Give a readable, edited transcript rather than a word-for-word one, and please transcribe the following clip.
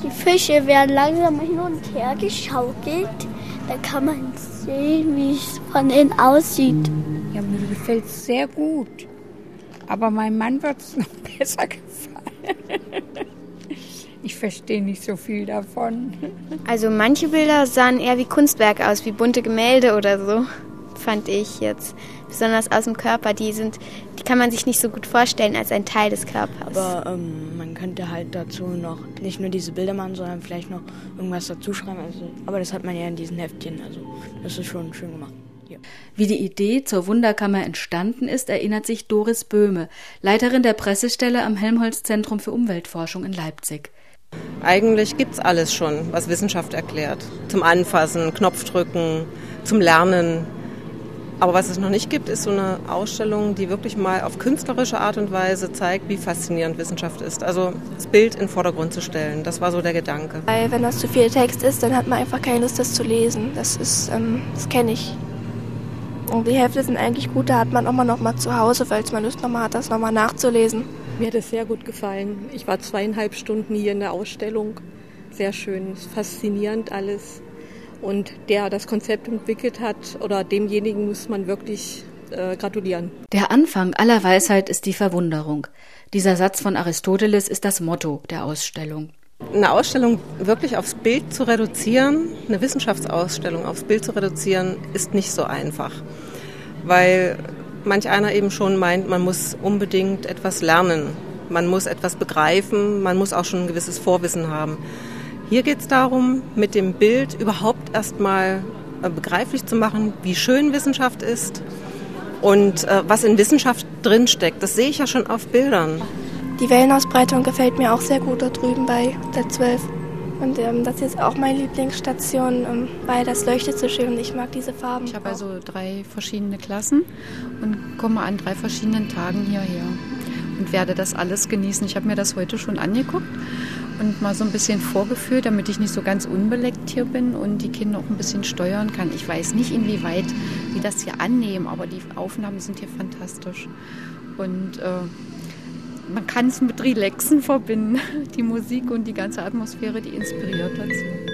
Die Fische werden langsam hin und her geschaukelt. Da kann man sehen, wie es von innen aussieht. Ja, mir gefällt es sehr gut. Aber meinem Mann wird es noch besser gefallen. Ich verstehe nicht so viel davon. Also manche Bilder sahen eher wie Kunstwerke aus, wie bunte Gemälde oder so, fand ich jetzt. Besonders aus dem Körper, die kann man sich nicht so gut vorstellen als ein Teil des Körpers. Aber man könnte halt dazu noch nicht nur diese Bilder machen, sondern vielleicht noch irgendwas dazu schreiben. Also, aber das hat man ja in diesen Heftchen, also das ist schon schön gemacht. Ja. Wie die Idee zur Wunderkammer entstanden ist, erinnert sich Doris Böhme, Leiterin der Pressestelle am Helmholtz-Zentrum für Umweltforschung in Leipzig. Eigentlich gibt's alles schon, was Wissenschaft erklärt. Zum Anfassen, Knopfdrücken, zum Lernen. Aber was es noch nicht gibt, ist so eine Ausstellung, die wirklich mal auf künstlerische Art und Weise zeigt, wie faszinierend Wissenschaft ist. Also das Bild in den Vordergrund zu stellen, das war so der Gedanke. Weil wenn das zu viel Text ist, dann hat man einfach keine Lust, das zu lesen. Das kenne ich. Und die Hefte sind eigentlich gut, da hat man auch noch mal zu Hause, falls man Lust nochmal hat, das nochmal nachzulesen. Mir hat es sehr gut gefallen. Ich war 2,5 Stunden hier in der Ausstellung. Sehr schön, faszinierend alles. Und der das Konzept entwickelt hat, oder demjenigen muss man wirklich gratulieren. Der Anfang aller Weisheit ist die Verwunderung. Dieser Satz von Aristoteles ist das Motto der Ausstellung. Eine Ausstellung wirklich aufs Bild zu reduzieren, eine Wissenschaftsausstellung aufs Bild zu reduzieren, ist nicht so einfach. Weil manch einer eben schon meint, man muss unbedingt etwas lernen, man muss etwas begreifen, man muss auch schon ein gewisses Vorwissen haben. Hier geht es darum, mit dem Bild überhaupt erstmal begreiflich zu machen, wie schön Wissenschaft ist und was in Wissenschaft drinsteckt. Das sehe ich ja schon auf Bildern. Die Wellenausbreitung gefällt mir auch sehr gut da drüben bei der 12. Und das ist jetzt auch meine Lieblingsstation, weil das leuchtet so schön und ich mag diese Farben. Ich habe also 3 verschiedene Klassen und komme an 3 verschiedenen Tagen hierher und werde das alles genießen. Ich habe mir das heute schon angeguckt und mal so ein bisschen vorgeführt, damit ich nicht so ganz unbeleckt hier bin und die Kinder auch ein bisschen steuern kann. Ich weiß nicht, inwieweit die das hier annehmen, aber die Aufnahmen sind hier fantastisch. Und man kann es mit Relaxen verbinden. Die Musik und die ganze Atmosphäre, die inspiriert dazu.